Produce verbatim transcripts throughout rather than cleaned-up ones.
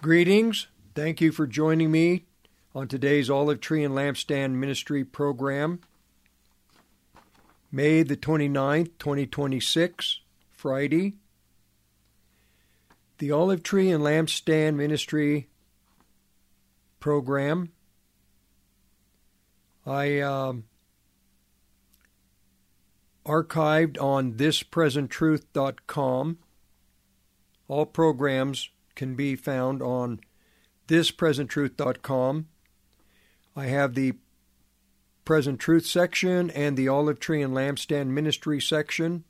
Greetings. Thank you for joining me on today's Olive Tree and Lampstand Ministry program. May the twenty-ninth, twenty twenty-six, Friday. The Olive Tree and Lampstand Ministry program. I um, archived on this present truth dot com. All programs can be found on this present truth dot com. I have the Present Truth section and the Olive Tree and Lampstand Ministry section.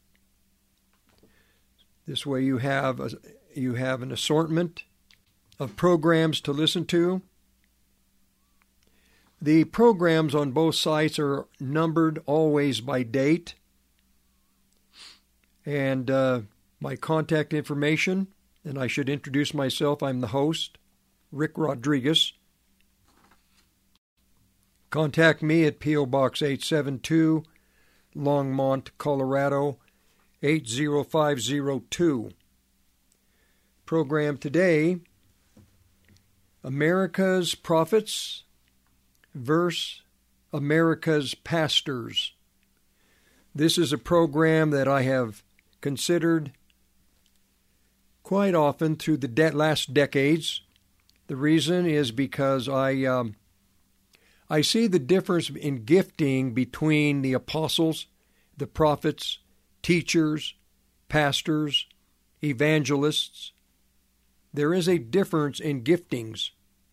This way you have a, you have an assortment of programs to listen to. The programs on both sites are numbered always by date. And uh, my contact information, and I should introduce myself. I'm the host, Rick Rodriguez. Contact me at P O. Box eight seven two, Longmont, Colorado, eight zero five zero two. Program today, America's Prophets versus America's Pastors. This is a program that I have considered quite often through the de- last decades. The reason is because I um, I see the difference in gifting between the apostles, the prophets, teachers, pastors, evangelists. There is a difference in giftings.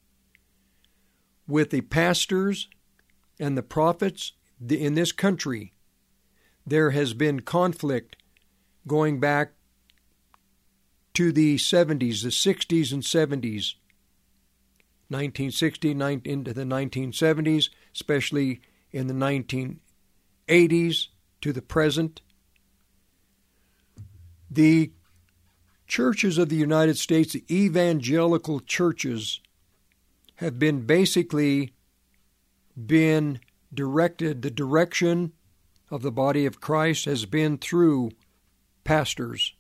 With the pastors and the prophets in this country, there has been conflict going back to the seventies, the sixties and seventies, nineteen sixty into the nineteen seventies, especially in the nineteen eighties to the present. The churches of the United States, the evangelical churches, have been basically been directed, the direction of the body of Christ has been through pastors.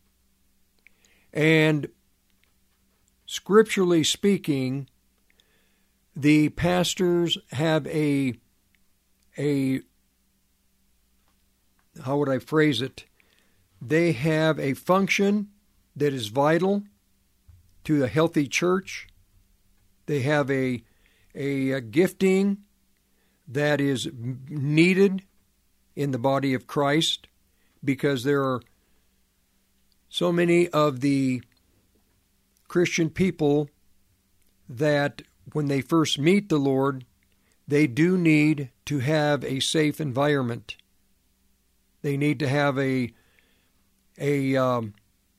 And scripturally speaking, the pastors have a, a, how would I phrase it? They have a function that is vital to a healthy church. They have a, a, a gifting that is needed in the body of Christ, because there are so many of the Christian people that when they first meet the Lord, they do need to have a safe environment. They need to have a, a um,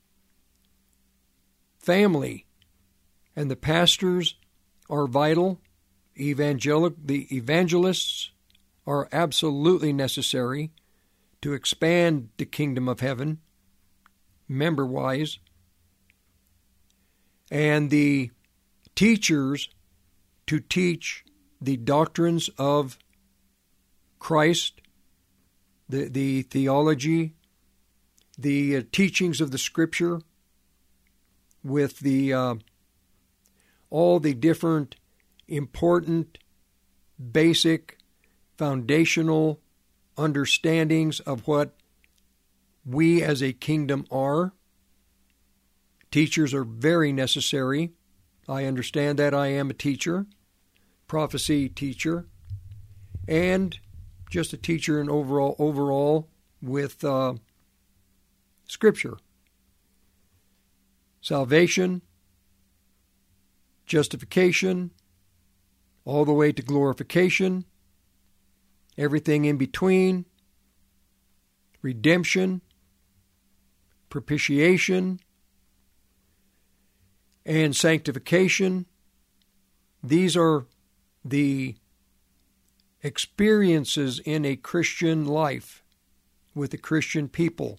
family, and the pastors are vital. Evangelic, the evangelists are absolutely necessary to expand the kingdom of heaven, member-wise. And the teachers to teach the doctrines of Christ, the, the theology, the uh, teachings of the Scripture, with the uh, all the different important, basic, foundational understandings of what we as a kingdom are. Teachers are very necessary. I understand that. I am a teacher, prophecy teacher, and just a teacher in overall overall with uh, Scripture. Salvation, justification, all the way to glorification, everything in between, redemption, propitiation, and sanctification. These are the experiences in a Christian life with the Christian people.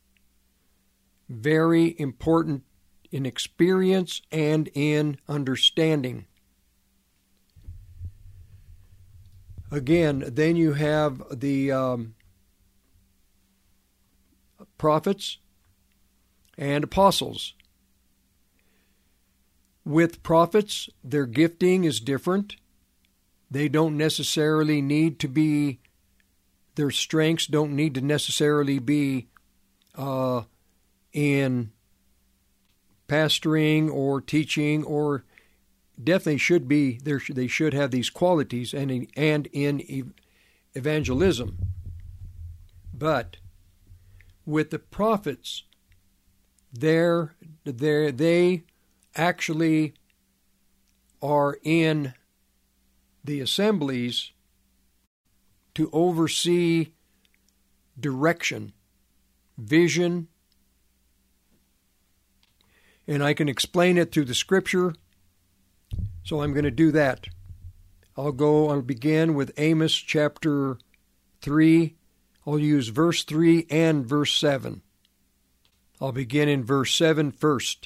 Very important in experience and in understanding. Again, then you have the um, prophets and apostles. With prophets, their gifting is different. They don't necessarily need to be, their strengths don't need to necessarily be uh, in pastoring or teaching, or definitely should be, there. They should have these qualities and in, and in evangelism. But with the prophets, they're, they're, they actually are in the assemblies to oversee direction, vision, and I can explain it through the Scripture, so I'm going to do that. I'll go, I'll begin with Amos chapter three. I'll use verse three and verse seven. I'll begin in verse seven first.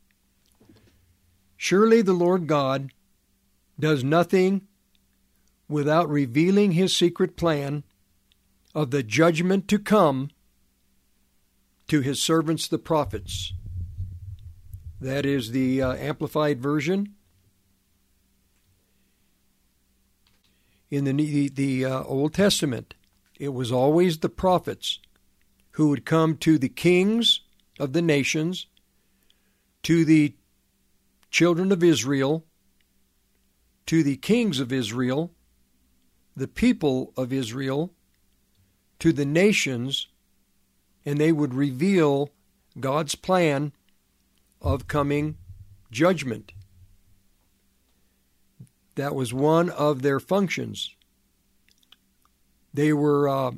Surely the Lord God does nothing without revealing his secret plan of the judgment to come to his servants the prophets. That is the uh, Amplified Version. In the, the, the uh, Old Testament, it was always the prophets who would come to the kings of the nations, to the children of Israel, to the kings of Israel, the people of Israel, to the nations, and they would reveal God's plan of coming judgment. That was one of their functions. They were uh,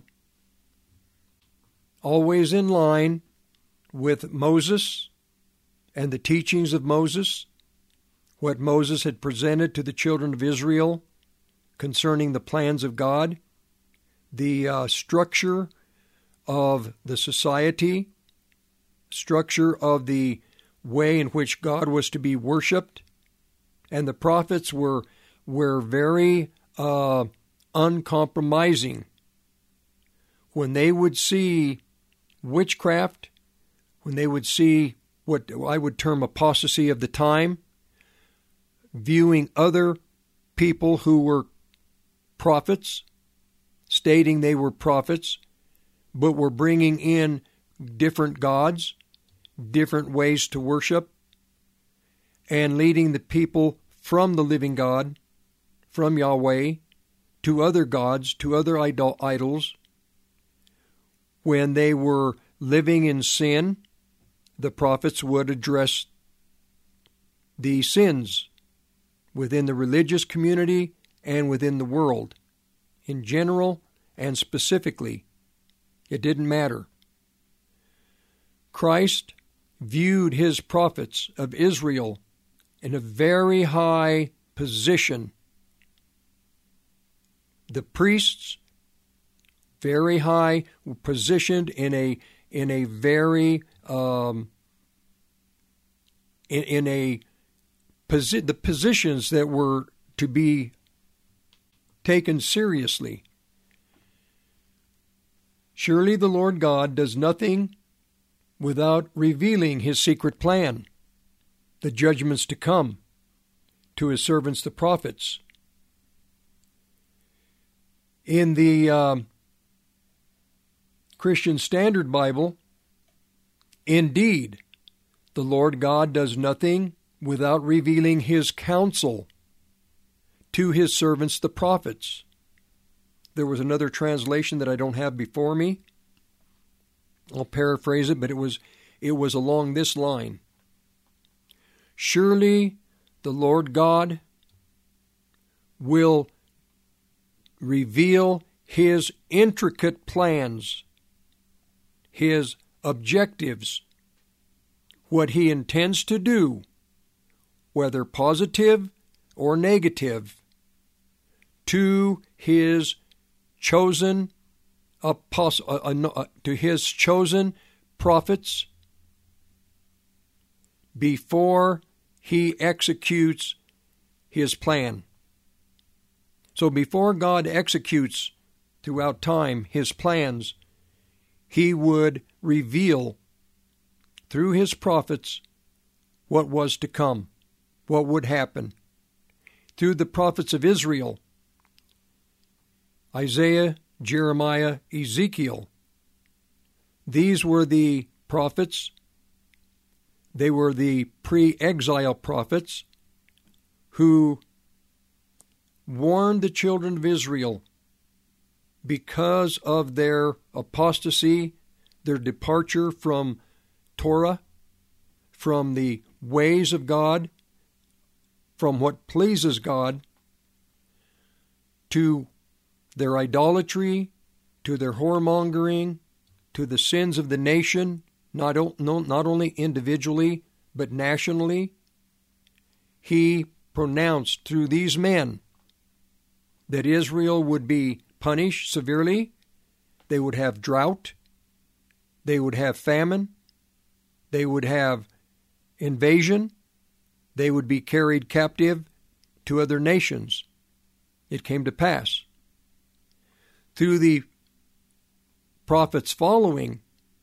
always in line with Moses and the teachings of Moses, what Moses had presented to the children of Israel concerning the plans of God, the uh, structure of the society, structure of the way in which God was to be worshipped. And the prophets were were very uh, uncompromising. When they would see witchcraft, when they would see what I would term apostasy of the time, viewing other people who were prophets, stating they were prophets, but were bringing in different gods, different ways to worship, and leading the people from the living God, from Yahweh, to other gods, to other idol- idols. When they were living in sin, the prophets would address the sins within the religious community and within the world. In general and specifically, it didn't matter. Christ viewed his prophets of Israel in a very high position. The priests, very high, were positioned in a in a very um, in, in a posi- the positions that were to be taken seriously. Surely the Lord God does nothing without revealing his secret plan, the judgments to come, to his servants the prophets. In the uh, Christian Standard Bible, indeed, the Lord God does nothing without revealing his counsel to his servants the prophets. There was another translation that I don't have before me. I'll paraphrase it, but it was it was along this line. Surely the Lord God will reveal his intricate plans, his objectives, what he intends to do, whether positive or negative, to his chosen apost- uh, uh, uh, to his chosen prophets before he executes his plan. So before God executes throughout time his plans, he would reveal through his prophets what was to come. what would happen. Through the prophets of Israel, Isaiah, Jeremiah, Ezekiel. These were the prophets. They were the pre-exile prophets who warned the children of Israel because of their apostasy, their departure from Torah, from the ways of God, from what pleases God, to their idolatry, to their whoremongering, to the sins of the nation, not, not only individually, but nationally. He pronounced through these men that Israel would be punished severely. They would have drought. They would have famine. They would have invasion. They would be carried captive to other nations. It came to pass. Through the prophets following,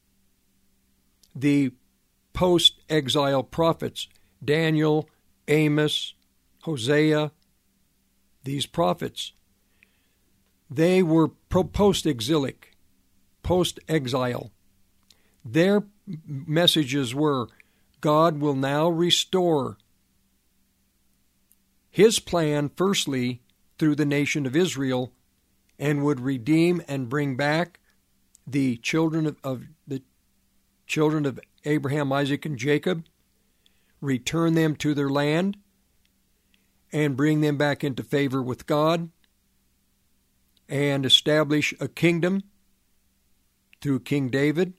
the post-exile prophets, Daniel, Amos, Hosea, these prophets, they were post-exilic, post-exile. Their messages were, God will now restore His plan, firstly, through the nation of Israel, and would redeem and bring back the children of, of the children of Abraham, Isaac, and Jacob, return them to their land, and bring them back into favor with God, and establish a kingdom through King David.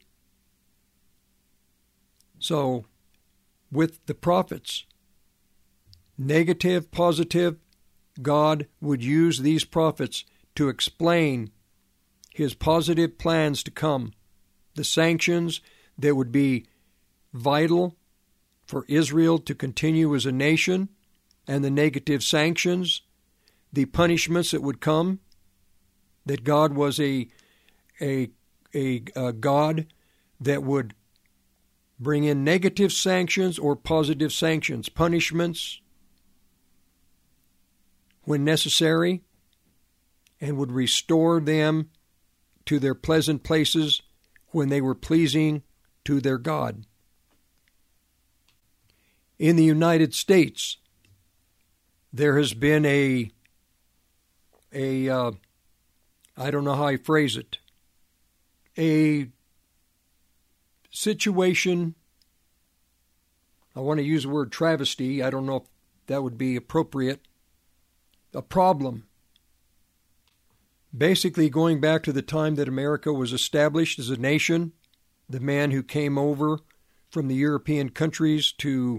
So, with the prophets, negative, positive, God would use these prophets to explain His positive plans to come, the sanctions that would be vital for Israel to continue as a nation, and the negative sanctions, the punishments that would come, that God was a, a, a, a God that would bring in negative sanctions or positive sanctions, punishments when necessary, and would restore them to their pleasant places when they were pleasing to their God. In the United States, there has been a, a uh, I don't know how I phrase it, a situation, I want to use the word travesty, I don't know if that would be appropriate, a problem. Basically, going back to the time that America was established as a nation, the man who came over from the European countries to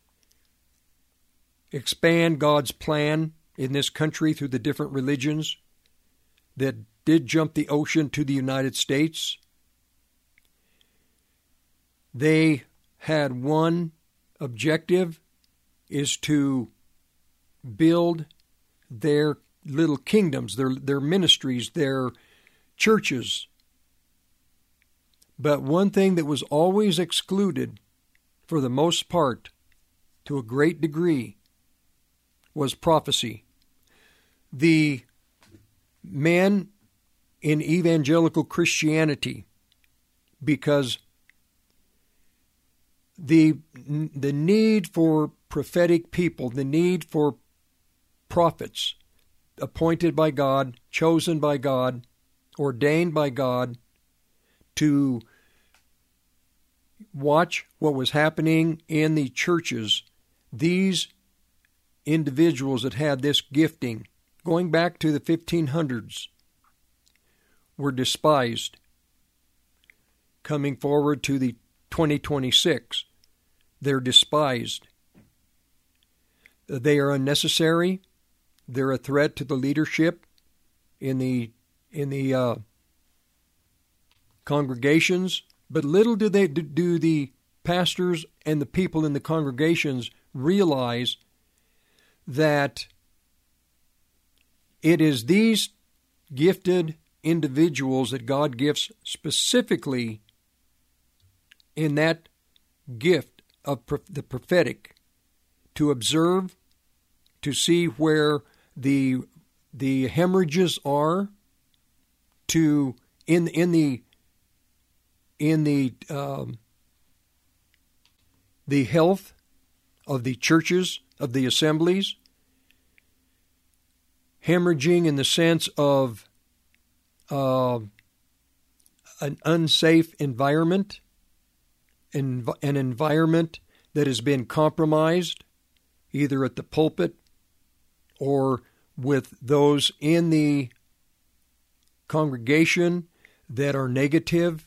expand God's plan in this country through the different religions that did jump the ocean to the United States. They had one objective, is to build their little kingdoms, their their ministries, their churches. But one thing that was always excluded, for the most part, to a great degree, was prophecy. The men in evangelical Christianity, because the the need for prophetic people, the need for prophets appointed by God, chosen by God, ordained by God to watch what was happening in the churches, these individuals that had this gifting, going back to the fifteen hundreds, were despised. Coming forward to the twenty twenty-six, they're despised. They are unnecessary. They're a threat to the leadership in the in the uh, congregations. But little do they do the pastors and the people in the congregations realize that it is these gifted individuals that God gifts specifically in that gift of the prophetic to observe, to see where the the hemorrhages are, to in in the in the um, the health of the churches, of the assemblies. Hemorrhaging in the sense of uh, an unsafe environment, an environment that has been compromised, either at the pulpit or with those in the congregation that are negative.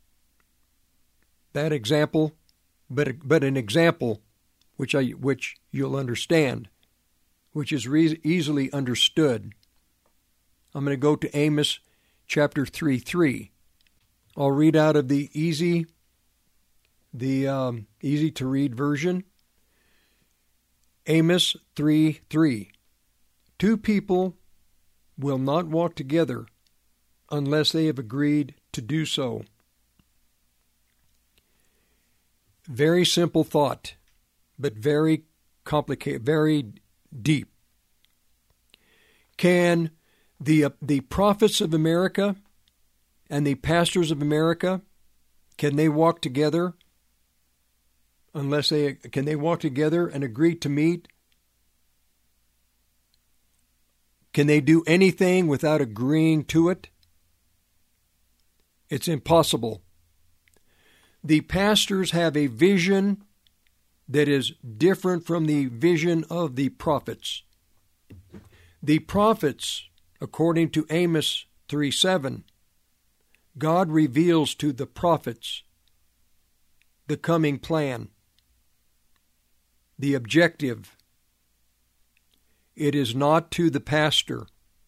That example, but but an example which I which you'll understand, which is re- easily understood. I'm going to go to Amos chapter three three. I'll read out of the easy, the um, easy to read version. Amos three three. Two people will not walk together unless they have agreed to do so. Very simple thought, but very complicated, very deep. Can the uh, the prophets of America and the pastors of America, can they walk together unless they can they walk together and agree to meet? Can they do anything without agreeing to it? It's impossible. The pastors have a vision that is different from the vision of the prophets. The prophets, according to Amos three seven, God reveals to the prophets the coming plan, the objective. It is not to the pastor.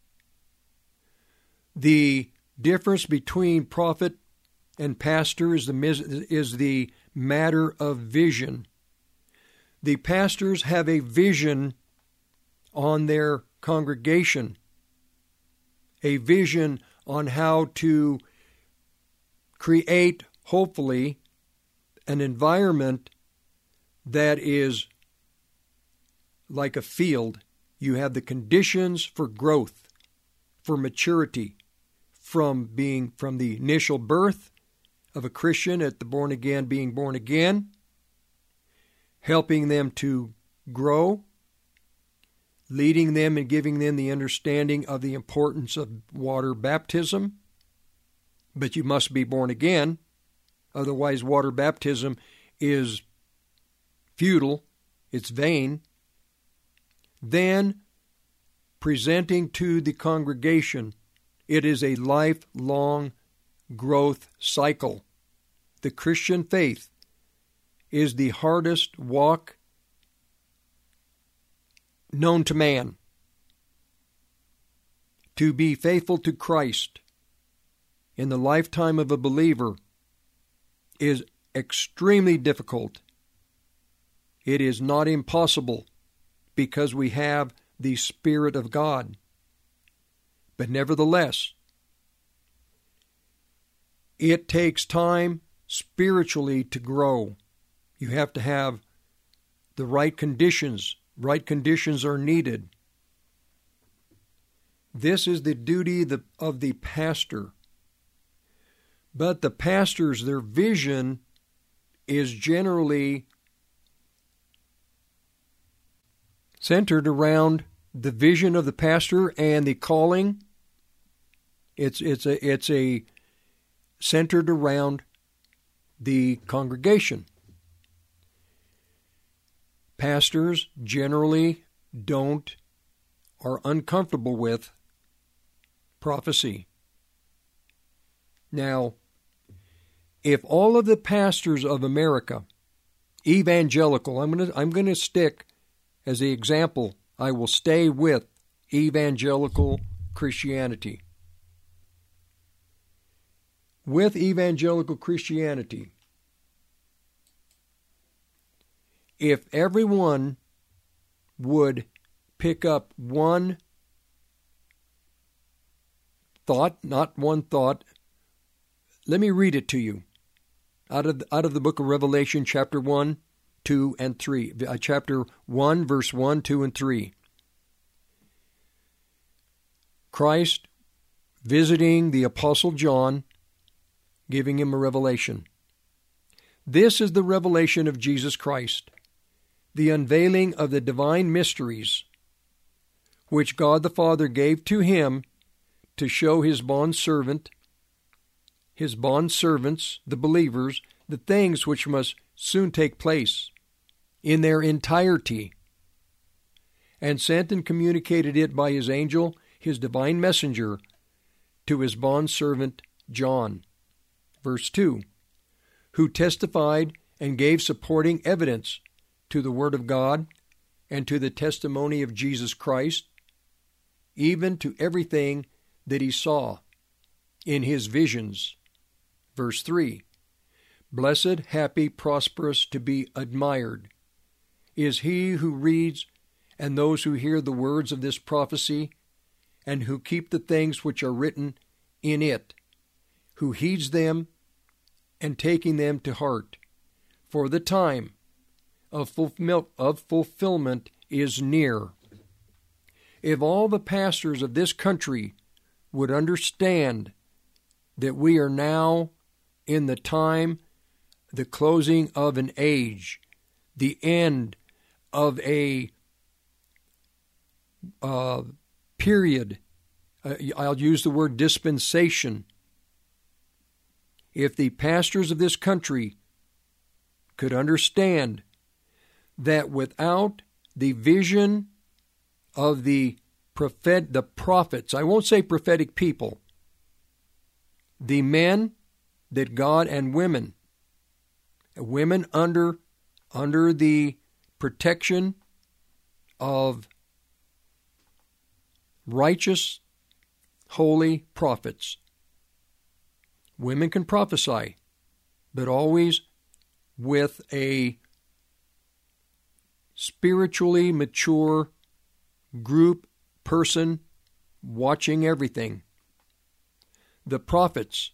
The difference between prophet and pastor is the, is the matter of vision. The pastors have a vision on their congregation, a vision on how to create, hopefully, an environment that is like a field. You have the conditions for growth, for maturity, from being from the initial birth of a Christian at the born again, being born again, helping them to grow, leading them and giving them the understanding of the importance of water baptism. But you must be born again, otherwise water baptism is futile, it's vain. Then presenting to the congregation, it is a lifelong growth cycle. The Christian faith is the hardest walk known to man. To be faithful to Christ in the lifetime of a believer is extremely difficult. It is not impossible because we have the Spirit of God. But nevertheless, it takes time spiritually to grow. You have to have the right conditions. Right conditions are needed. This is the duty of the pastor. But the pastors, their vision is generally centered around the vision of the pastor and the calling. It's it's a it's a centered around the congregation. Pastors generally don't are uncomfortable with prophecy. Now, if all of the pastors of America, evangelical, I'm going to I'm going to stick as the example, I will stay with evangelical Christianity. With evangelical Christianity, if everyone would pick up one thought, not one thought, let me read it to you out of out of the book of Revelation, chapter one, two, and three. Uh, chapter one, verse one, two, and three. Christ visiting the Apostle John, giving him a revelation. This is the revelation of Jesus Christ, the unveiling of the divine mysteries, which God the Father gave to him to show his bondservant, his bondservants, the believers, the things which must soon take place in their entirety, and sent and communicated it by his angel, his divine messenger, to his bondservant John. Verse two, who testified and gave supporting evidence to the Word of God and to the testimony of Jesus Christ, even to everything that he saw in his visions. Verse three, blessed, happy, prosperous, to be admired is he who reads and those who hear the words of this prophecy, and who keep the things which are written in it, who heeds them and taking them to heart. For the time of, fulfill- of fulfillment is near. If all the pastors of this country would understand that we are now in the time, the closing of an age, the end of a uh, period, uh, I'll use the word dispensation. If the pastors of this country could understand that without the vision of the prophet, the prophets, I won't say prophetic people, the men that God and women, women under under the protection of righteous, holy prophets. Women can prophesy, but always with a spiritually mature group person watching everything. The prophets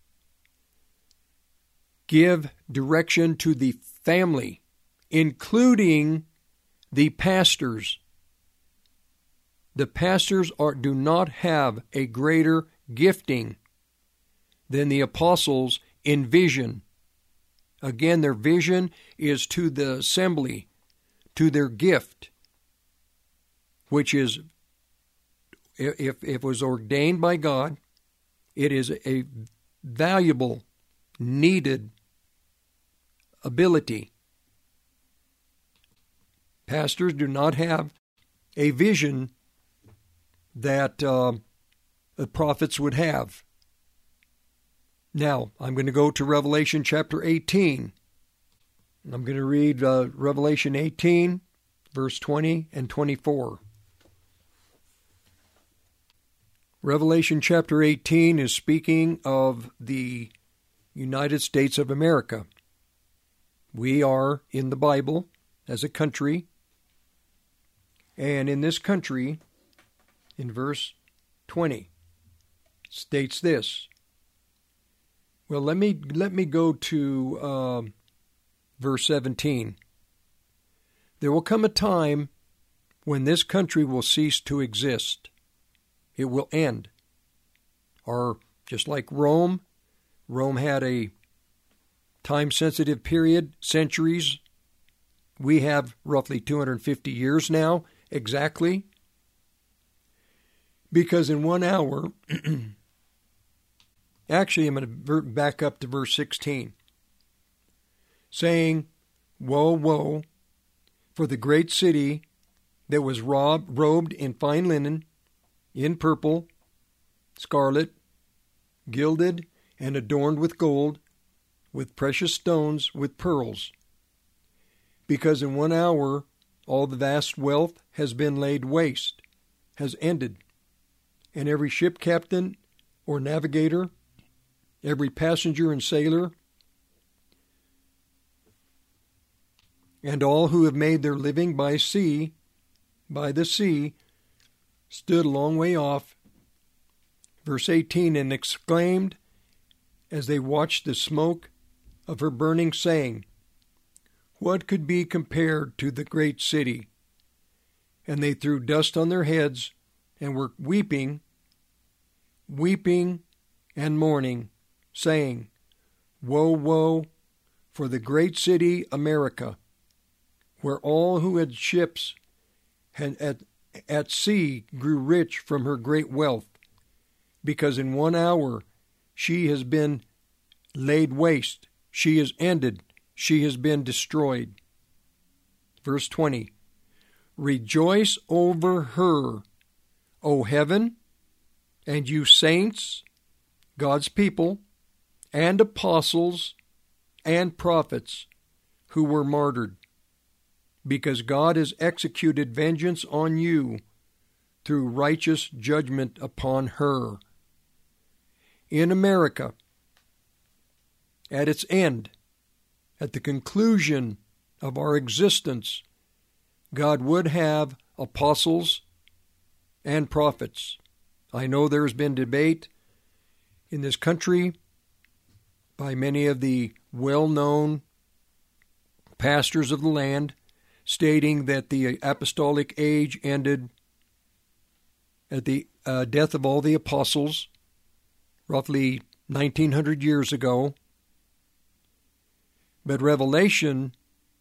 give direction to the family, including the pastors. The pastors are, do not have a greater gifting than the apostles in vision. Again, their vision is to the assembly, to their gift, which is, if, if it was ordained by God, it is a valuable, needed ability. Pastors do not have a vision that uh, the prophets would have. Now, I'm going to go to Revelation chapter eighteen. I'm going to read uh, Revelation eighteen, verse twenty and twenty-four. Revelation chapter eighteen is speaking of the United States of America. We are in the Bible as a country, and in this country, in verse twenty, states this. Well, let me let me go to uh, verse seventeen. There will come a time when this country will cease to exist. It will end. Or just like Rome, Rome had a time-sensitive period, centuries. We have roughly two hundred fifty years now, exactly. Because in one hour, actually I'm going to back up to verse sixteen, saying, woe, woe, for the great city that was robbed, robed in fine linen, in purple, scarlet, gilded, and adorned with gold, with precious stones, with pearls. Because in one hour all the vast wealth has been laid waste, has ended, and every ship captain or navigator, every passenger and sailor, and all who have made their living by sea, by the sea, stood a long way off. Verse eighteen, and exclaimed as they watched the smoke of her burning, saying, What could be compared to the great city? And they threw dust on their heads and were weeping, weeping and mourning, saying, Woe, woe, for the great city America, where all who had ships had at, at sea grew rich from her great wealth, because in one hour she has been laid waste, she is ended, she has been destroyed. Verse twenty, Rejoice over her, O heaven, and you saints, God's people, and apostles, and prophets who were martyred, because God has executed vengeance on you through righteous judgment upon her. In America, at its end, at the conclusion of our existence, God would have apostles and prophets. I know there's been debate in this country by many of the well-known pastors of the land, stating that the apostolic age ended at the uh, death of all the apostles, roughly nineteen hundred years ago. But Revelation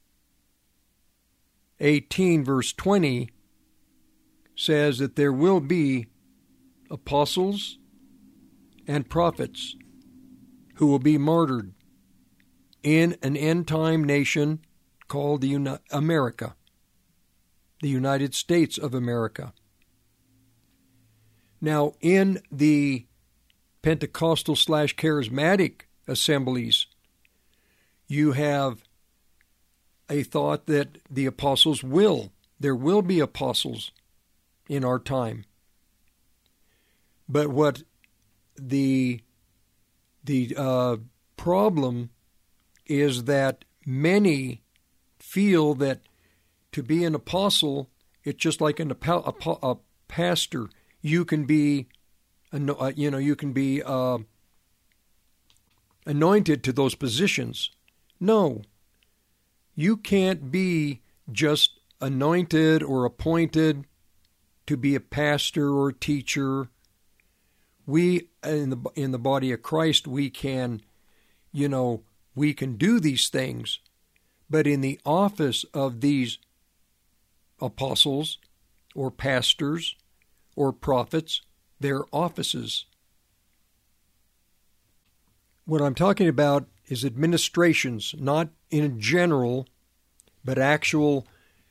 eighteen, verse twenty, says that there will be apostles and prophets who will be martyred in an end-time nation called the Uni- America, the United States of America. Now, in the Pentecostal slash charismatic assemblies, you have a thought that the apostles will, there will be apostles in our time. But what the the uh, problem is that many feel that to be an apostle, it's just like an, a, a, a pastor. You can be, you know, you can be uh, anointed to those positions. No, you can't be just anointed or appointed to be a pastor or teacher. We, in the in the body of Christ, we can, you know, we can do these things, but in the office of these apostles or pastors or prophets, they're offices. What I'm talking about is administrations, not in general, but actual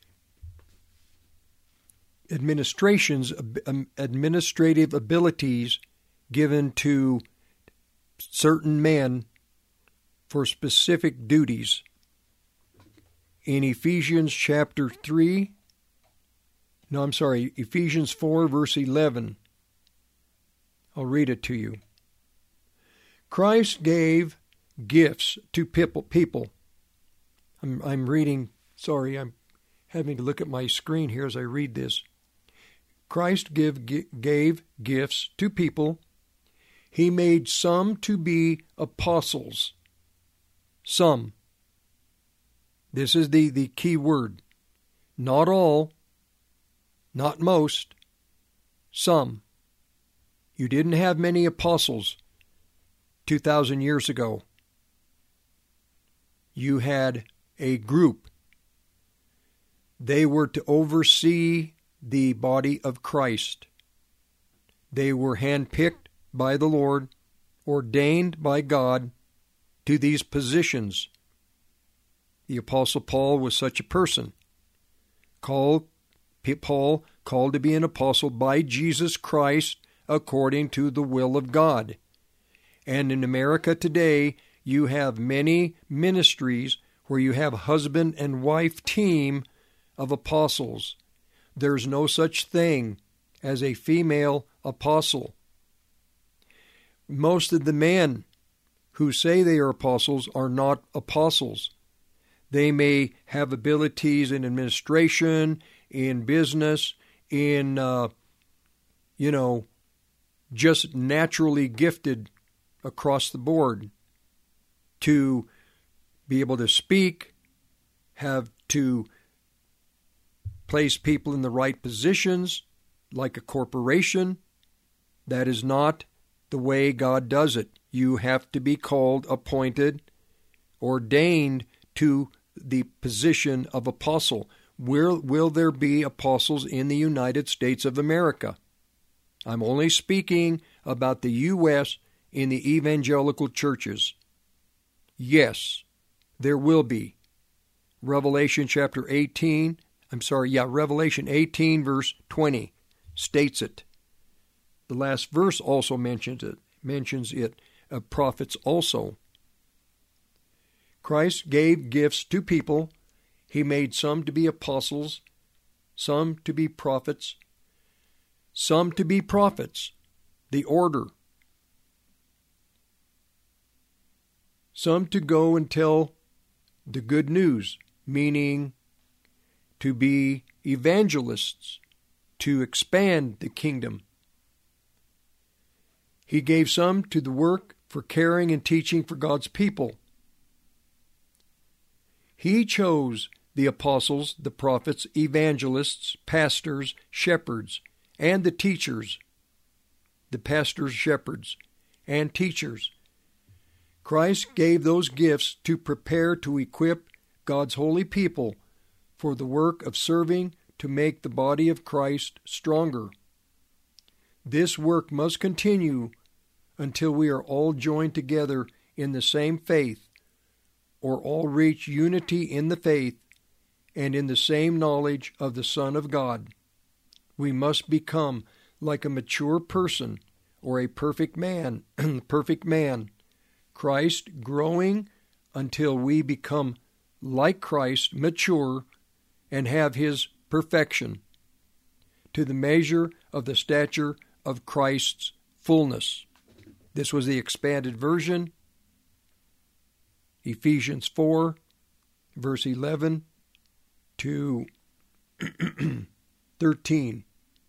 administrations, administrative abilities given to certain men for specific duties. In Ephesians chapter three, no, I'm sorry, Ephesians four, verse eleven, I'll read it to you. Christ gave gifts to people. people. I'm, I'm reading, sorry, I'm having to look at my screen here as I read this. Christ give, gave gifts to people. He made some to be apostles. Some. This is the, the key word. Not all, not most, some. You didn't have many apostles two thousand years ago. You had a group. They were to oversee the body of Christ. They were handpicked by the Lord, ordained by God to these positions. The Apostle Paul was such a person. Called, Paul called to be an apostle by Jesus Christ according to the will of God. And in America today, you have many ministries where you have husband and wife team of apostles. There's no such thing as a female apostle. Most of the men who say they are apostles are not apostles. They may have abilities in administration, in business, in, uh, you know, just naturally gifted across the board to be able to speak, have to place people in the right positions, like a corporation. That is not the way God does it. You have to be called, appointed, ordained to the position of apostle. Will, will there be apostles in the United States of America? I'm only speaking about the U S in the evangelical churches. Yes, there will be. Revelation chapter eighteen, I'm sorry, yeah, Revelation eighteen verse twenty states it. The last verse also mentions it, mentions it, uh, prophets also. Christ gave gifts to people. He made some to be apostles, some to be prophets, some to be prophets, the order. Some to go and tell the good news, meaning to be evangelists, to expand the kingdom. He gave some to the work for caring and teaching for God's people. He chose the apostles, the prophets, evangelists, pastors, shepherds, and the teachers, the pastors, shepherds, and teachers. Christ gave those gifts to prepare to equip God's holy people for the work of serving to make the body of Christ stronger. This work must continue until we are all joined together in the same faith, or all reach unity in the faith and in the same knowledge of the Son of God. We must become like a mature person or a perfect man, perfect man, Christ growing until we become like Christ, mature, and have his perfection, to the measure of the stature of Christ's fullness. This was the expanded version, Ephesians four, verse eleven to thirteen.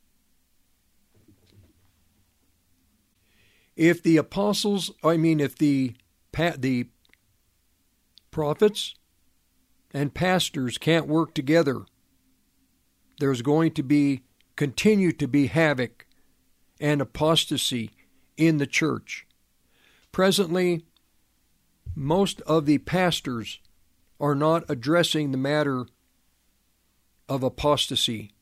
If the apostles, I mean, if the the prophets and pastors can't work together, there's going to be, continue to be havoc and apostasy in the church. Presently, most of the pastors are not addressing the matter of apostasy.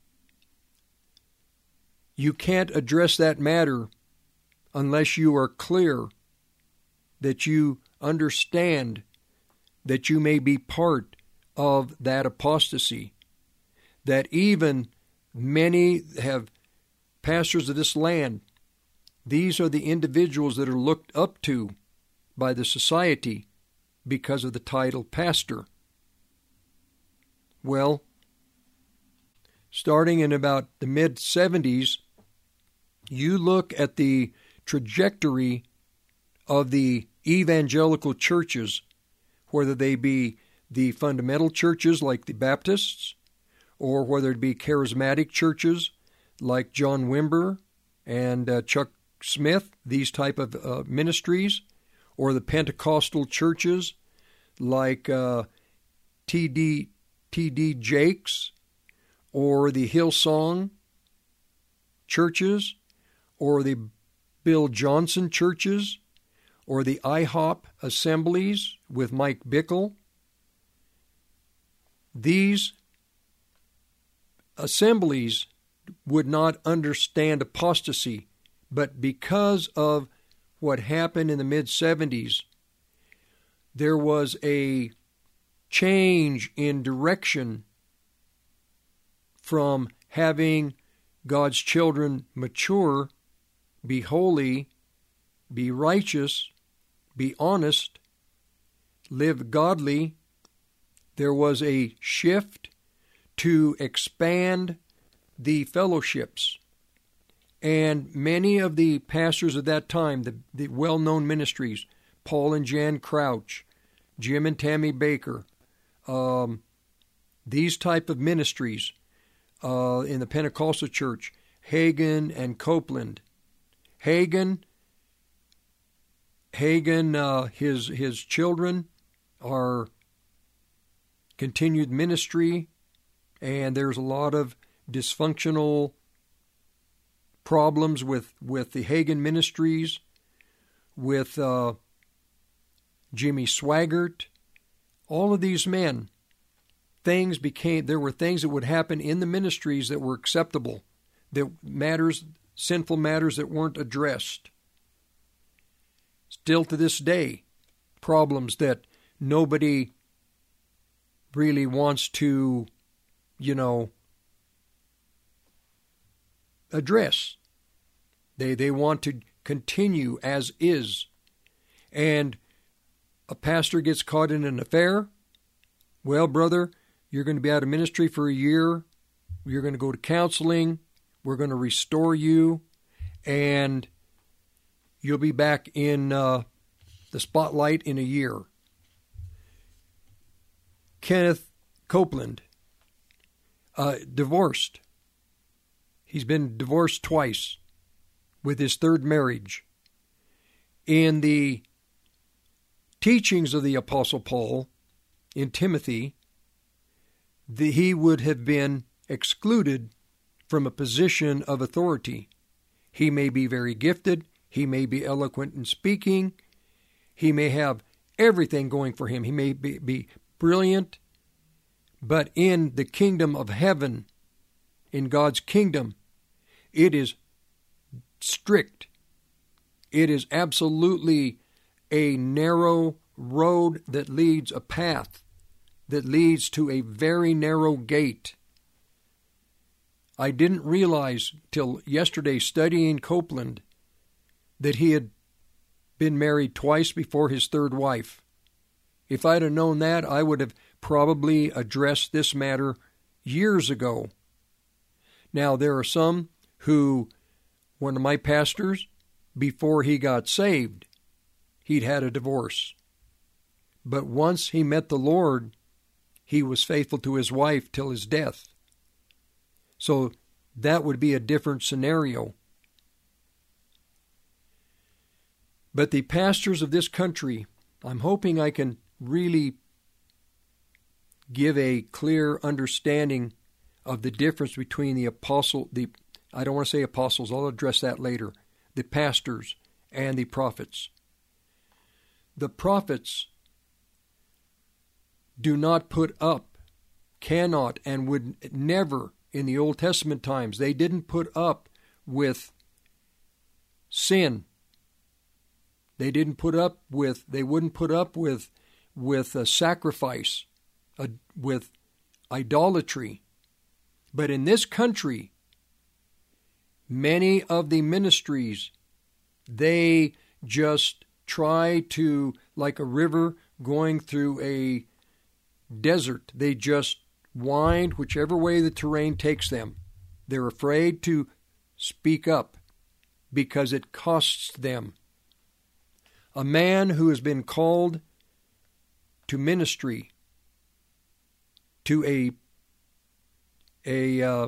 You can't address that matter unless you are clear that you understand that you may be part of that apostasy, that even many have pastors of this land. These are the individuals that are looked up to by the society because of the title pastor. Well, starting in about the mid seventies, you look at the trajectory of the evangelical churches, whether they be the fundamental churches like the Baptists, or whether it be charismatic churches like John Wimber and uh, Chuck Smith, these type of uh, ministries, or the Pentecostal churches like uh, T D T D Jakes, or the Hillsong churches, or the Bill Johnson churches, or the I HOP assemblies with Mike Bickle. These assemblies would not understand apostasy, but because of what happened in the mid seventies, there was a change in direction from having God's children mature, be holy, be righteous, be honest, live godly. There was a shift to expand the fellowships. And many of the pastors of that time, the, the well-known ministries, Paul and Jan Crouch, Jim and Tammy Baker, um, these type of ministries uh, in the Pentecostal church, Hagin and Copeland. Hagin, Hagin, uh, his his children are continued ministry, and there's a lot of dysfunctional problems with, with the Hagin Ministries, with uh, Jimmy Swaggart, all of these men. Things became, there were things that would happen in the ministries that were acceptable, that matters, sinful matters that weren't addressed. Still to this day, problems that nobody really wants to, you know, address. They they want to continue as is. And a pastor gets caught in an affair. Well, brother, you're going to be out of ministry for a year. You're going to go to counseling. We're going to restore you. And you'll be back in uh, the spotlight in a year. Kenneth Copeland, uh, divorced. He's been divorced twice with his third marriage. In the teachings of the Apostle Paul in Timothy, the, he would have been excluded from a position of authority. He may be very gifted. He may be eloquent in speaking. He may have everything going for him. He may be, be brilliant. But in the kingdom of heaven, in God's kingdom, it is strict. It is absolutely a narrow road that leads, a path that leads to a very narrow gate. I didn't realize till yesterday studying Copeland that he had been married twice before his third wife. If I'd have known that, I would have probably addressed this matter years ago. Now, there are some who, one of my pastors, before he got saved, he'd had a divorce. But once he met the Lord, he was faithful to his wife till his death. So that would be a different scenario. But the pastors of this country, I'm hoping I can really give a clear understanding of the difference between the apostle, the I don't want to say apostles, I'll address that later, the pastors and the prophets. The prophets do not put up, cannot, and would never, in the Old Testament times, they didn't put up with sin. They didn't put up with, they wouldn't put up with, with a sacrifice, a, with idolatry. But in this country, many of the ministries, they just try to, like a river going through a desert, they just wind whichever way the terrain takes them. They're afraid to speak up because it costs them. A man who has been called to ministry, to a a uh,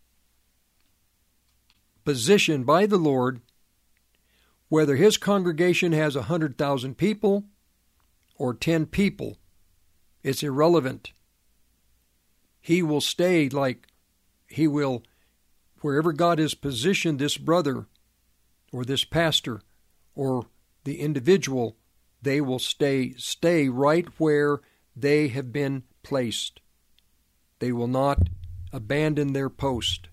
position by the Lord, whether his congregation has a hundred thousand people or ten people, it's irrelevant. He will stay like he will, wherever God has positioned this brother or this pastor or the individual, they will stay stay right where they have been placed. They will not abandon their post.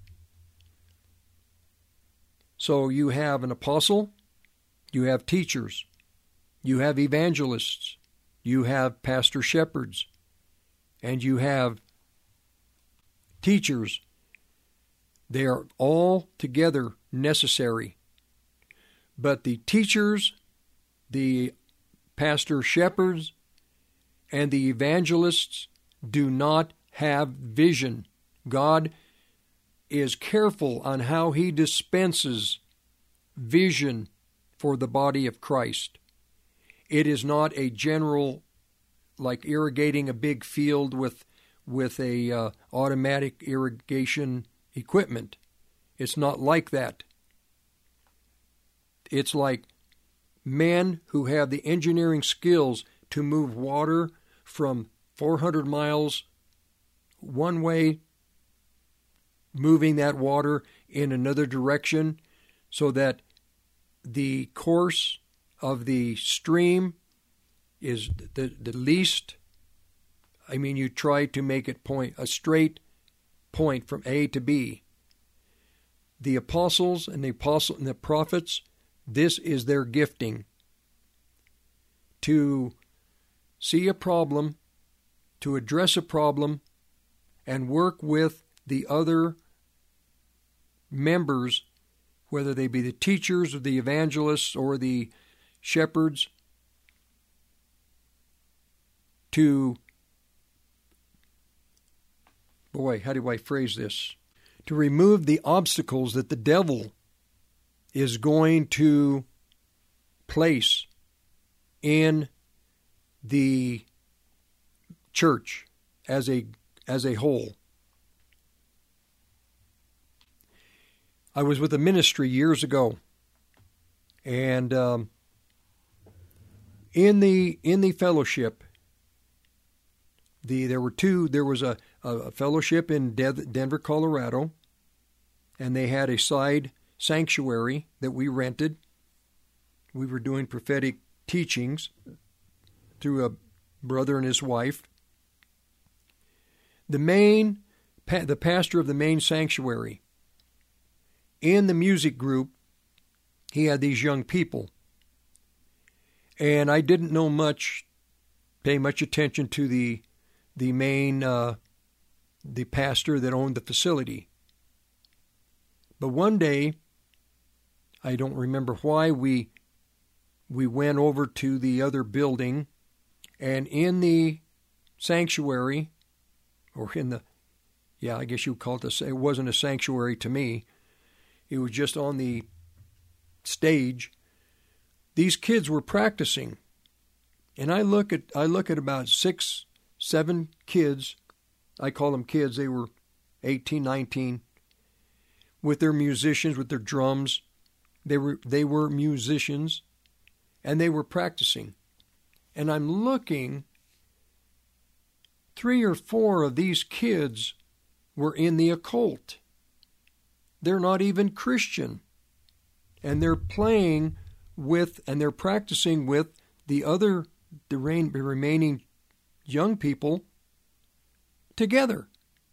So you have an apostle, you have teachers, you have evangelists, you have pastor shepherds, and you have teachers. They are all together necessary. But the teachers, the pastor shepherds, and the evangelists do not have vision. God is careful on how he dispenses vision for the body of Christ. It is not a general, like irrigating a big field with with a uh, automatic irrigation equipment. It's not like that. It's like men who have the engineering skills to move water from four hundred miles one way, moving that water in another direction so that the course of the stream is the, the least, I mean, you try to make it point, a straight point from A to B. The apostles and the apostle and the prophets, this is their gifting. To see a problem, to address a problem, and work with the other members, whether they be the teachers or the evangelists or the shepherds, to, boy, how do I phrase this? To remove the obstacles that the devil is going to place in the church as a as a whole. I was with a ministry years ago, and um, in the in the fellowship, the there were two. There was a, a fellowship in De- Denver, Colorado, and they had a side sanctuary that we rented. We were doing prophetic teachings through a brother and his wife. The main, the pastor of the main sanctuary, in the music group, he had these young people. And I didn't know much, pay much attention to the the main, uh, the pastor that owned the facility. But one day, I don't remember why, we we went over to the other building, and in the sanctuary, or in the, yeah, I guess you would call it, a, it wasn't a sanctuary to me. It was just on the stage. These kids were practicing, and I look at I look at about six, seven kids. I call them kids. They were eighteen, nineteen, with their musicians, with their drums. They were they were musicians, and they were practicing. And I'm looking. Three or four of these kids were in the occult. They're not even Christian. And they're playing with, and they're practicing with the other, the remaining young people together.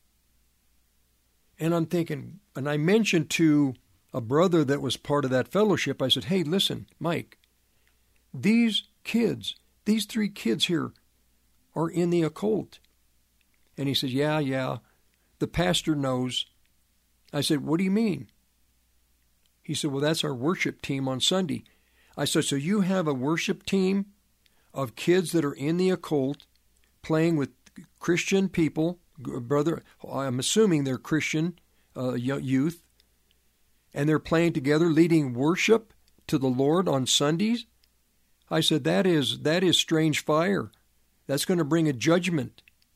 And I'm thinking, and I mentioned to a brother that was part of that fellowship, I said, hey, listen, Mike, these kids, these three kids here are in the occult. And he says, yeah, yeah, the pastor knows. I said, what do you mean? He said, well, that's our worship team on Sunday. I said, so you have a worship team of kids that are in the occult playing with Christian people, brother, I'm assuming they're Christian uh, youth, and they're playing together, leading worship to the Lord on Sundays? I said, that is that is strange fire. That's going to bring a judgment.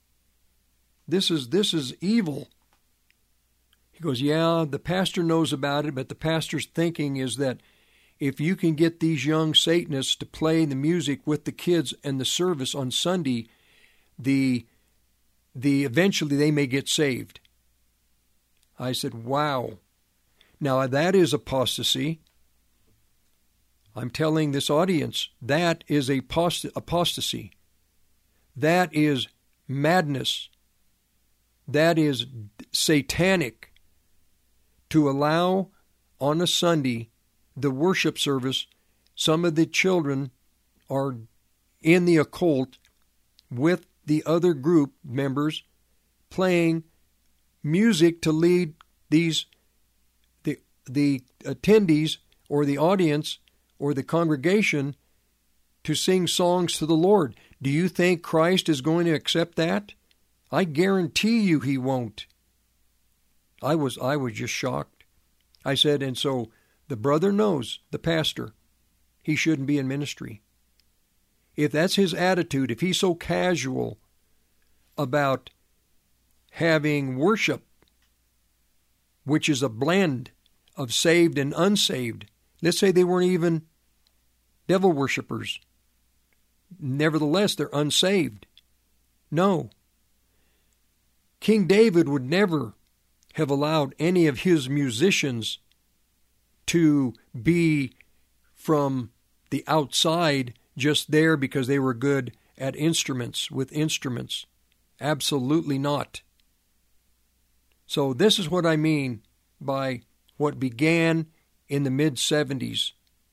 This is this is evil. He goes, yeah, the pastor knows about it, but the pastor's thinking is that if you can get these young Satanists to play the music with the kids and the service on Sunday, the the eventually they may get saved. I said, wow. Now that is apostasy. I'm telling this audience, that is apostasy. That is madness. That is satanic to allow on a Sunday the worship service. Some of the children are in the occult with the other group members playing music to lead these the the attendees or the audience or the congregation to sing songs to the Lord. Do you think Christ is going to accept that? I guarantee you he won't. I was I was just shocked. I said, and so the brother knows, the pastor, he shouldn't be in ministry. If that's his attitude, if he's so casual about having worship, which is a blend of saved and unsaved, let's say they weren't even devil worshipers. Nevertheless, they're unsaved. No. King David would never have allowed any of his musicians to be from the outside just there because they were good at instruments, with instruments. Absolutely not. So this is what I mean by what began in the mid seventies.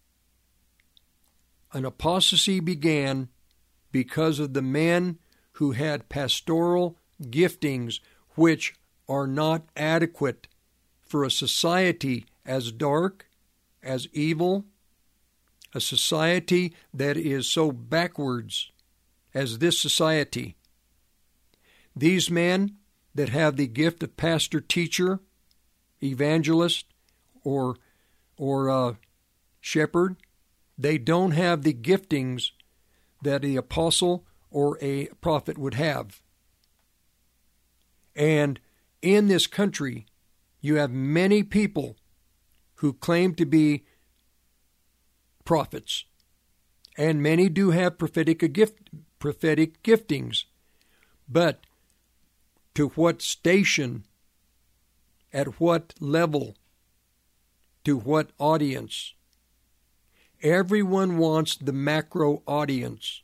An apostasy began because of the men who had pastoral giftings which are not adequate for a society as dark, as evil, a society that is so backwards as this society. These men that have the gift of pastor, teacher, evangelist, or or uh, shepherd, they don't have the giftings that the apostle or a prophet would have. And in this country, you have many people who claim to be prophets, and many do have prophetic gift, prophetic giftings. But to what station, at what level, to what audience? Everyone wants the macro audience.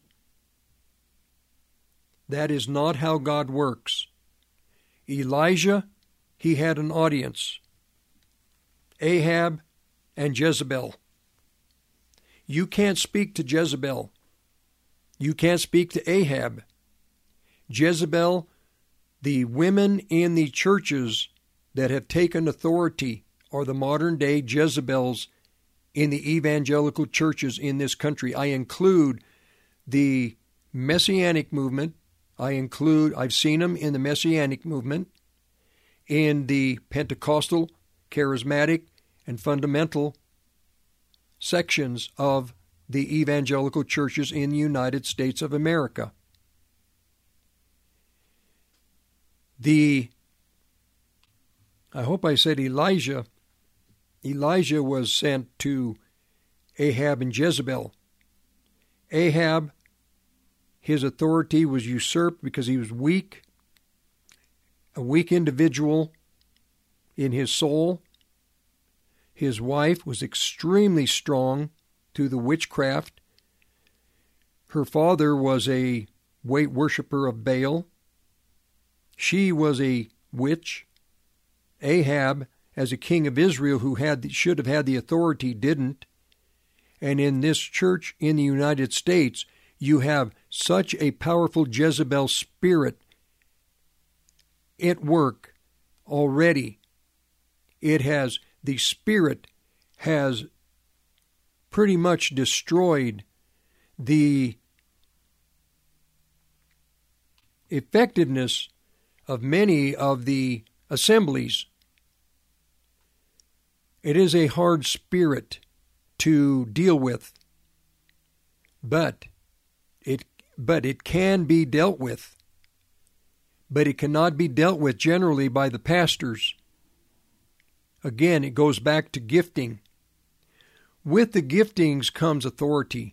That is not how God works. Elijah, he had an audience. Ahab and Jezebel. You can't speak to Jezebel. You can't speak to Ahab. Jezebel, the women in the churches that have taken authority are the modern day Jezebels in the evangelical churches in this country. I include the Messianic movement. I include, I've seen them in the Messianic movement, in the Pentecostal, charismatic, and fundamental sections of the evangelical churches in the United States of America. The, I hope I said Elijah, Elijah was sent to Ahab and Jezebel. Ahab, his authority was usurped because he was weak, a weak individual in his soul. His wife was extremely strong through the witchcraft. Her father was a weight worshiper of Baal. She was a witch. Ahab, as a king of Israel who had should have had the authority, didn't. And in this church in the United States, you have such a powerful Jezebel spirit at work already. It has, the spirit has pretty much destroyed the effectiveness of many of the assemblies. It is a hard spirit to deal with, but it but it can be dealt with. But it cannot be dealt with generally by the pastors. Again, it goes back to gifting. With the giftings comes authority.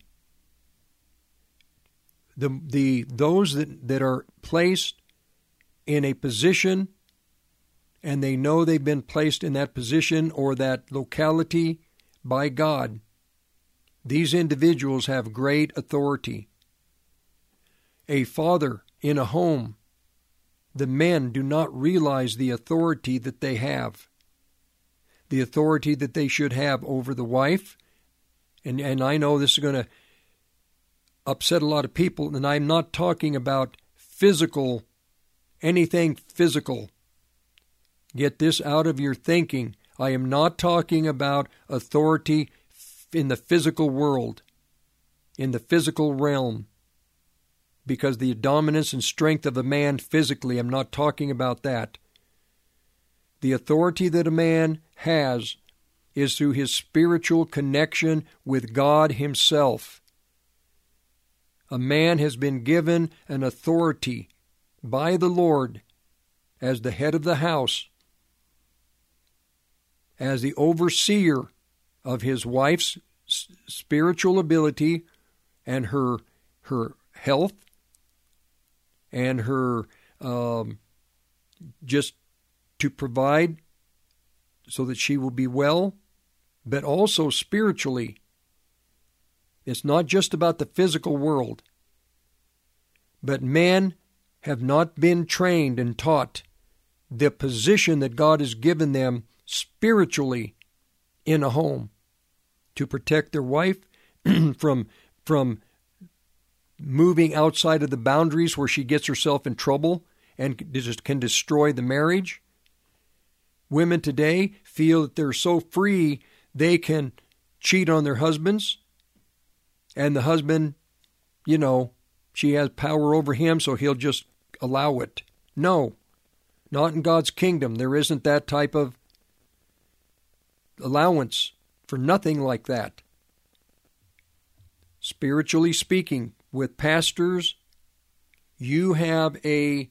The the those that, that are placed in a position and they know they've been placed in that position or that locality by God, these individuals have great authority. A father in a home, the men do not realize the authority that they have, the authority that they should have over the wife. And, and I know this is going to upset a lot of people, and I'm not talking about physical, anything physical. Get this out of your thinking. I am not talking about authority in the physical world, in the physical realm, because the dominance and strength of a man physically, I'm not talking about that. The authority that a man has is through his spiritual connection with God himself. A man has been given an authority by the Lord as the head of the house, as the overseer of his wife's spiritual ability and her her health, and her um, just to provide so that she will be well, but also spiritually. It's not just about the physical world, but men have not been trained and taught the position that God has given them spiritually in a home to protect their wife from from moving outside of the boundaries where she gets herself in trouble and can destroy the marriage. Women today feel that they're so free they can cheat on their husbands, and the husband, you know, she has power over him, so he'll just allow it. No, not in God's kingdom. There isn't that type of allowance for nothing like that. Spiritually speaking, with pastors, you have a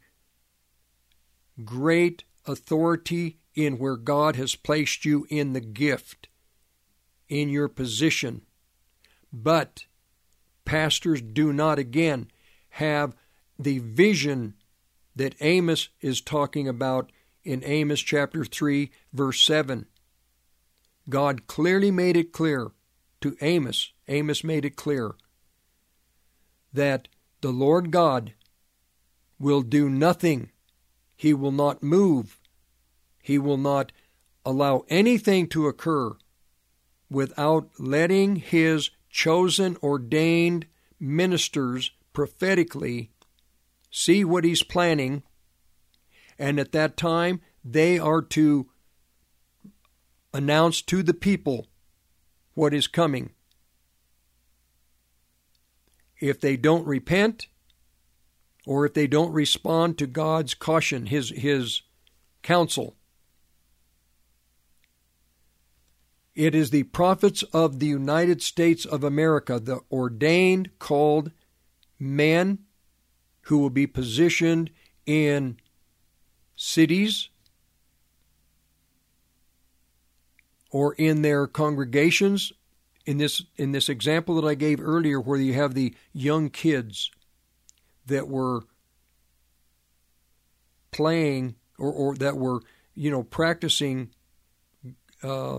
great authority in where God has placed you in the gift, in your position. But pastors do not, again, have the vision that Amos is talking about in Amos chapter three, verse seven. God clearly made it clear to Amos, Amos made it clear that the Lord God will do nothing. He will not move. He will not allow anything to occur without letting His chosen, ordained ministers prophetically see what He's planning, and at that time they are to announce to the people what is coming. If they don't repent, or if they don't respond to God's caution, His, His counsel, it is the prophets of the United States of America, the ordained, called men who will be positioned in cities or in their congregations. In this in this example that I gave earlier, where you have the young kids that were playing or, or that were, you know, practicing uh,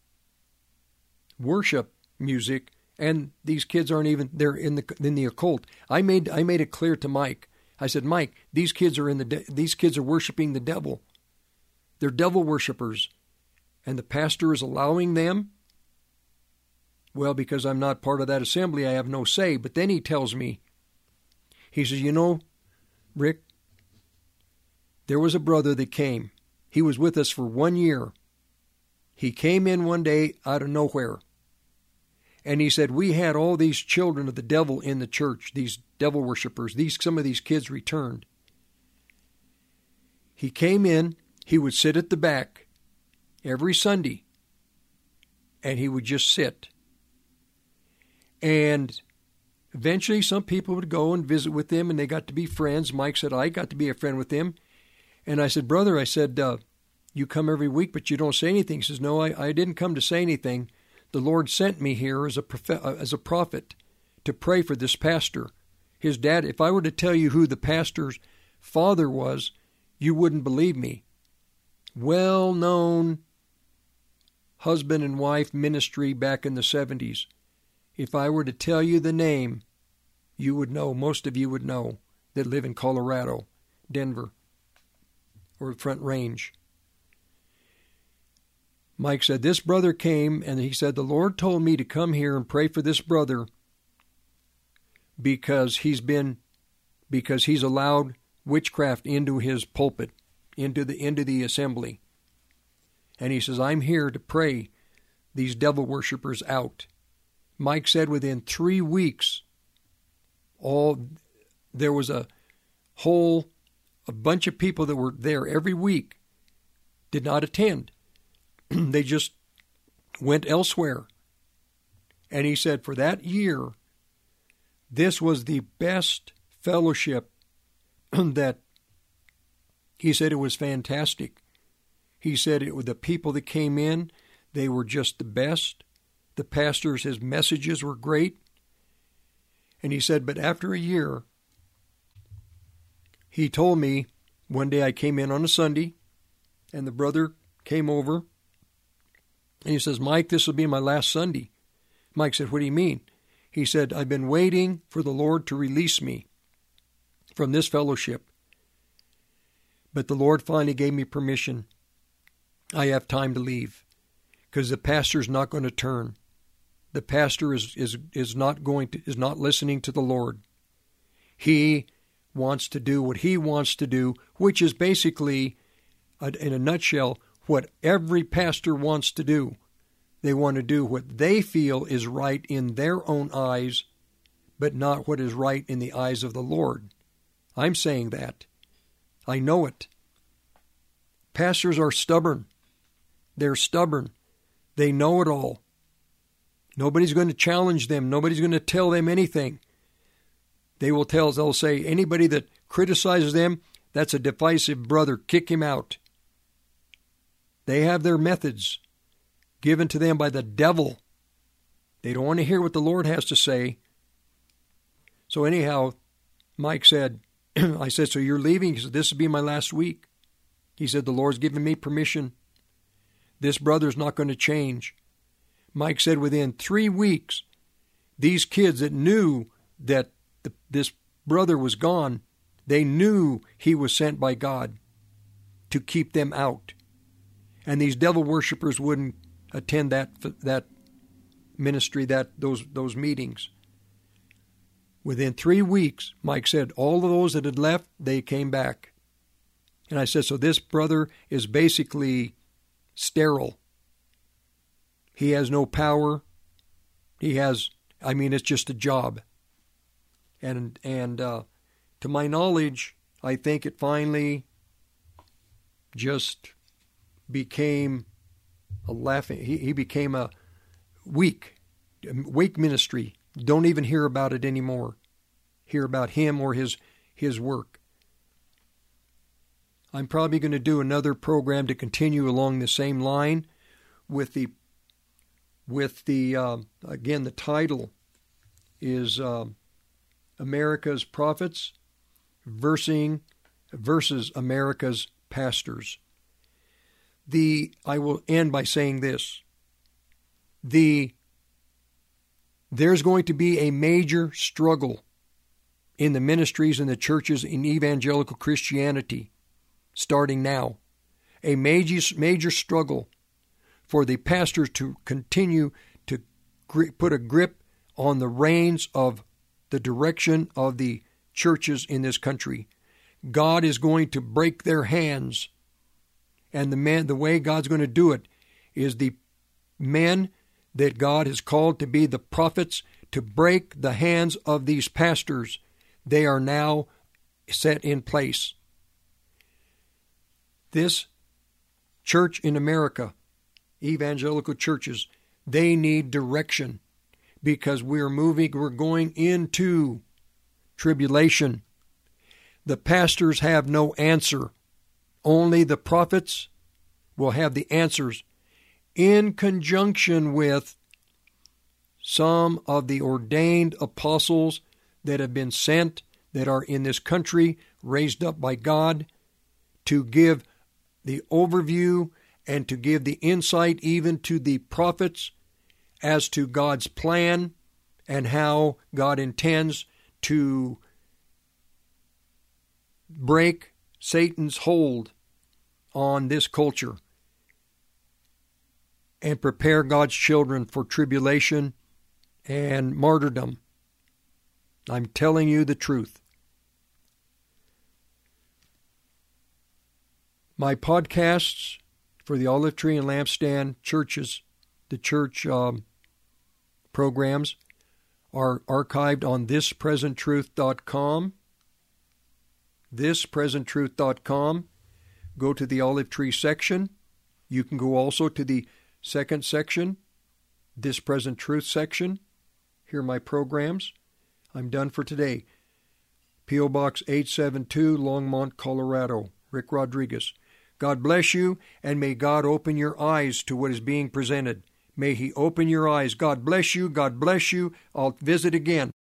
worship music, and these kids aren't even, they're in the in the occult. I made I made it clear to Mike. I said, Mike, these kids are in the de- these kids are worshiping the devil. They're devil worshipers, and the pastor is allowing them. Well, because I'm not part of that assembly, I have no say. But then he tells me, he says, you know, Rick, there was a brother that came. He was with us for one year. He came in one day out of nowhere. And he said, we had all these children of the devil in the church, these devil worshipers. These, some of these kids returned. He came in, he would sit at the back every Sunday, and he would just sit. And eventually some people would go and visit with him, and they got to be friends. Mike said, I got to be a friend with him. And I said, brother, I said, uh, you come every week, but you don't say anything. He says, no, I, I didn't come to say anything. The Lord sent me here as a prophet, as a prophet to pray for this pastor. His dad, if I were to tell you who the pastor's father was, you wouldn't believe me. Well-known husband and wife ministry back in the seventies. If I were to tell you the name, you would know, most of you would know, that live in Colorado, Denver, or Front Range. Mike said, this brother came, and he said, the Lord told me to come here and pray for this brother because he's been, because he's allowed witchcraft into his pulpit, into the, into the assembly. And he says, I'm here to pray these devil worshipers out. Mike said within three weeks, all there was a whole, a bunch of people that were there every week did not attend. They just went elsewhere. And he said for that year, this was the best fellowship that, he said it was fantastic. He said it was the people that came in, they were just the best. The pastors, his messages were great. And he said, but after a year, he told me one day I came in on a Sunday, and the brother came over, and he says, Mike, this will be my last Sunday. Mike said, what do you mean? He said, I've been waiting for the Lord to release me from this fellowship. But the Lord finally gave me permission. I have time to leave because the pastor's not going to turn. The pastor is, is, is not going to, is not listening to the Lord. He wants to do what he wants to do, which is basically, in a nutshell, what every pastor wants to do. They want to do what they feel is right in their own eyes, but not what is right in the eyes of the Lord. I'm saying that. I know it. Pastors are stubborn. They're stubborn. They know it all. Nobody's going to challenge them. Nobody's going to tell them anything. They will tell, they'll say, anybody that criticizes them, that's a divisive brother. Kick him out. They have their methods given to them by the devil. They don't want to hear what the Lord has to say. So anyhow, Mike said, I said, so you're leaving? He said, this will be my last week. He said, the Lord's given me permission. This brother's not going to change. Mike said within three weeks, these kids that knew that the, this brother was gone, they knew he was sent by God to keep them out. And these devil worshipers wouldn't attend that that ministry, that those those meetings. Within three weeks, Mike said, all of those that had left, they came back. And I said, so this brother is basically sterile. He has no power. He has, I mean, it's just a job. And and uh, to my knowledge, I think it finally just became a laughing. He, he became a weak, weak ministry. Don't even hear about it anymore. Hear about him or his his work. I'm probably going to do another program to continue along the same line with the with the uh, again the title is uh, America's Prophets versus versus America's Pastors. The I will end by saying this. The there's going to be a major struggle in the ministries and the churches in evangelical Christianity starting now. A major major struggle for the pastors to continue to gri- put a grip on the reins of the direction of the churches in this country. God is going to break their hands. And the man, the way God's going to do it is the men that God has called to be the prophets to break the hands of these pastors. They are now set in place. This church in America, evangelical churches, they need direction because we're moving, we're going into tribulation. The pastors have no answer. Only the prophets will have the answers in conjunction with some of the ordained apostles that have been sent, that are in this country, raised up by God, to give the overview and to give the insight even to the prophets as to God's plan and how God intends to break Satan's hold on this culture and prepare God's children for tribulation and martyrdom. I'm telling you the truth. My podcasts for the Olive Tree and Lampstand churches, the church um, programs, are archived on this present truth dot com. this present truth dot com. Go to the Olive Tree section. You can go also to the second section, This Present Truth section. Hear my programs. I'm done for today. P O Box eight seven two, Longmont, Colorado. Rick Rodriguez. God bless you, and may God open your eyes to what is being presented. May He open your eyes. God bless you. God bless you. I'll visit again.